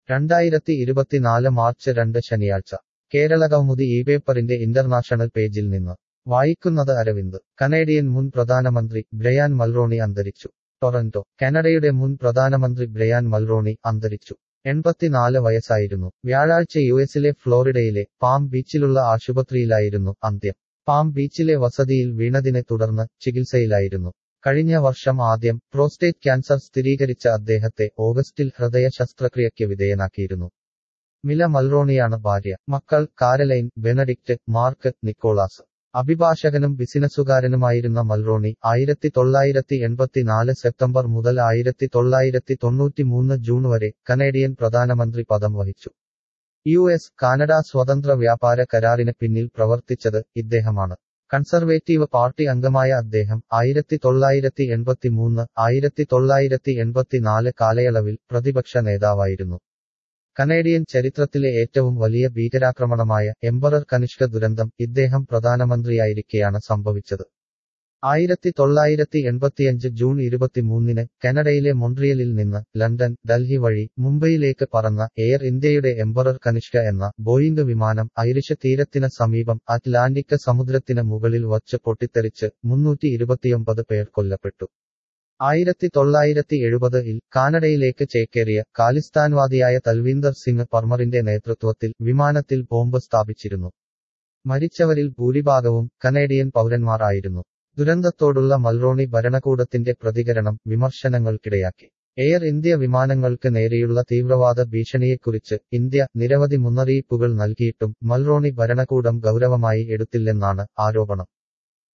2024 March 2 ശനിയാഴ്ച കേരളകൗമുദി പേപ്പറിന്റെ international പേജിൽ നിന്ന് വായിക്കുന്നത് അരവിന്ദ്. കനേഡിയൻ മുൻ പ്രധാനമന്ത്രി ബ്രയാൻ മൾറോണി അന്തരിച്ചു. ടൊറന്റോ. കാനഡയുടെ മുൻ പ്രധാനമന്ത്രി ബ്രയാൻ മൾറോണി അന്തരിച്ചു. 84 വയസ്സായിരുന്നു. വ്യാഴാഴ്ച യുഎസിലെ ഫ്ലോറിഡയിലെ പാം ബീച്ചിലുള്ള ആശുപത്രിയിലായിരുന്നു അന്ത്യം. പാം ബീച്ചിലെ വസതിയിൽ വീണതിനെ തുടർന്ന് ചികിത്സയിലായിരുന്നു. കഴിഞ്ഞ വർഷം ആദ്യം പ്രോസ്റ്റേറ്റ് ക്യാൻസർ സ്ഥിരീകരിച്ച അദ്ദേഹത്തെ ഓഗസ്റ്റിൽ ഹൃദയ ശസ്ത്രക്രിയയ്ക്ക് വിധേയനാക്കിയിരുന്നു. മില മൾറോണിയാണ് ഭാര്യ. മക്കൾ കാരലൈൻ, ബെനഡിക്റ്റ്, മാർക്ക്, നിക്കോളാസ്. അഭിഭാഷകനും ബിസിനസ്സുകാരനുമായിരുന്ന മൾറോണി 1984 സെപ്റ്റംബർ മുതൽ 1993 ജൂൺ വരെ കനേഡിയൻ പ്രധാനമന്ത്രി പദം വഹിച്ചു. കാനഡ സ്വതന്ത്ര വ്യാപാര കരാറിന് പിന്നിൽ പ്രവർത്തിച്ചത് ഇദ്ദേഹമാണ്. കൺസർവേറ്റീവ് പാർട്ടി അംഗമായ അദ്ദേഹം 1983-1984 കാലയളവിൽ പ്രതിപക്ഷ നേതാവായിരുന്നു. കനേഡിയൻ ചരിത്രത്തിലെ ഏറ്റവും വലിയ ഭീകരാക്രമണമായ എംപറർ കനിഷ്ക ദുരന്തം ഇദ്ദേഹം പ്രധാനമന്ത്രിയായിരിക്കെയാണ് സംഭവിച്ചത്. 1985 ജൂൺ 23 കാനഡയിലെ മൊൺട്രിയലിൽ നിന്ന് ലണ്ടൻ, ഡൽഹി വഴി മുംബൈയിലേക്ക് പറന്ന എയർ ഇന്ത്യയുടെ എംപറർ കനിഷ്ക എന്ന ബോയിംഗ് വിമാനം ഐറിഷ് തീരത്തിന് സമീപം അറ്റ്ലാന്റിക് സമുദ്രത്തിന് മുകളിൽ വച്ച് പൊട്ടിത്തെറിച്ച് 329 പേർ കൊല്ലപ്പെട്ടു. 1970-ൽ കാനഡയിലേക്ക് ചേക്കേറിയ ഖാലിസ്ഥാൻവാദിയായ തൽവീന്ദർ സിംഗ് പർമറിന്റെ നേതൃത്വത്തിൽ വിമാനത്തിൽ ബോംബ് സ്ഥാപിച്ചിരുന്നു. മരിച്ചവരിൽ ഭൂരിഭാഗവും കനേഡിയൻ പൗരന്മാർ ആയിരുന്നു. ദുരന്തത്തോടുള്ള മൾറോണി ഭരണകൂടത്തിന്റെ പ്രതികരണം വിമർശനങ്ങൾക്കിടയാക്കി. എയർ ഇന്ത്യ വിമാനങ്ങൾക്ക് നേരെയുള്ള തീവ്രവാദ ഭീഷണിയെക്കുറിച്ച് ഇന്ത്യ നിരവധി മുന്നറിയിപ്പുകൾ നൽകിയിട്ടും മൾറോണി ഭരണകൂടം ഗൗരവമായി എടുത്തില്ലെന്നാണ് ആരോപണം.